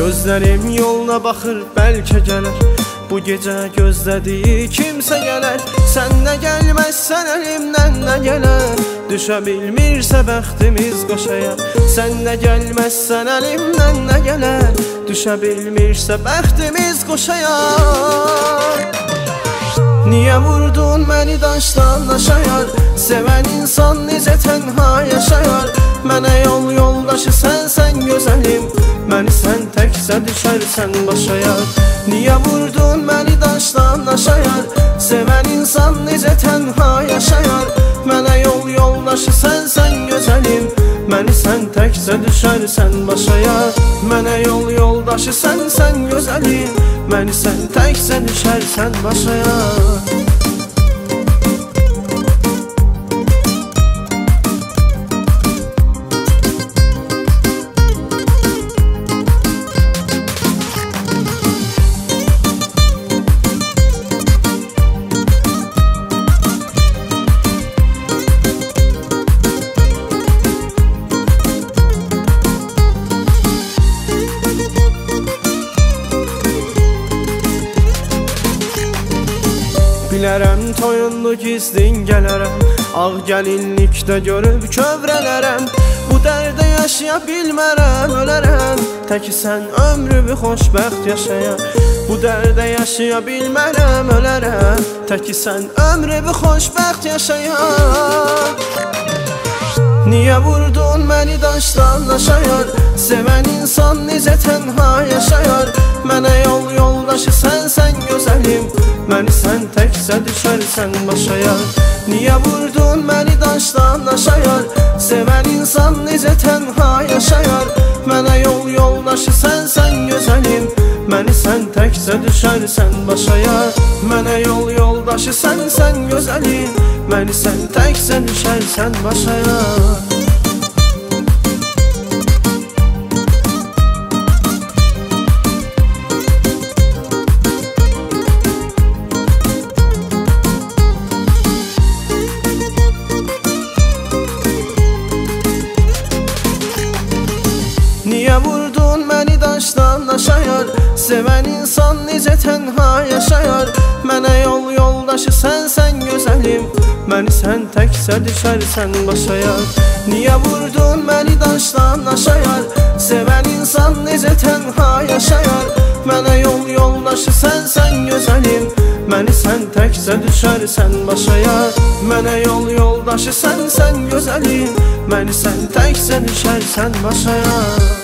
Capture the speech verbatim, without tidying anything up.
Gözlərim yoluna baxır, bəlkə gələr. Bu gecə gözlədiyi kimsə gələr. Sən nə gəlməzsən əlimdən nə gələr. Düşə bilmirsə bəxtimiz qoşaya. Sən nə gəlməzsən əlimdən nə gələr. Düşə bilmirsə bəxtimiz qoşaya. Niyə vurdun məni daşdan daşayar? Sevən insan necə tənha yaşayar? Mənə yol yoldaşı sənsən gözəlim. Məni sən təkcə düşərsən başaya. Niyə vurdun məni daşdan daşayar? Sevən insan necə tənha yaşayar? Mənə yol yoldaşı sənsən gözəlim. Məni sən təkcə düşərsən başaya. Mənə yol yoldaşı sənsən gözəlim. Məni sən təkcə düşərsən başaya. Bilərəm toyunlu gizlin gələrəm. Ağ gəlinlikdə görüb kövrələrəm. Bu dərdə yaşaya bilmərəm, ölərəm. Təki sən ömrümü xoşbəxt yaşaya. Bu dərdə yaşaya bilmərəm, ölərəm. Təki sən ömrümü xoşbəxt yaşaya. Niyə vurdun məni daşdan daşayar? Sevən insan necə tənha yaşayar? Mənə yol yoldaşı sənsən gözəlim. Məni sən təkcə düşərsən başaya. Niyə vurdun məni daşdan daşayar? Sevən insan necə tənha yaşayar? Mənə yol yoldaşı sənsən gözəlim. Məni sən təkcə düşərsən başaya. Mənə yol yoldaşı sənsən gözəlim. Məni sən təkcə düşərsən başaya. Niyə vurdun məni daşdan daşayar? Sevən insan necə tənha yaşayar? Mənə yol yoldaşı sənsən gözəlim. Məni sən təkcə düşərsən başaya. Niyə vurdun məni daşdan daşayar? Sevən insan necə tənha yaşayar? Mənə yol yoldaşı sənsən gözəlim. Məni sən təkcə düşərsən başaya. Mənə yol yoldaşı sənsən gözəlim. Məni sən təkcə düşərsən başaya.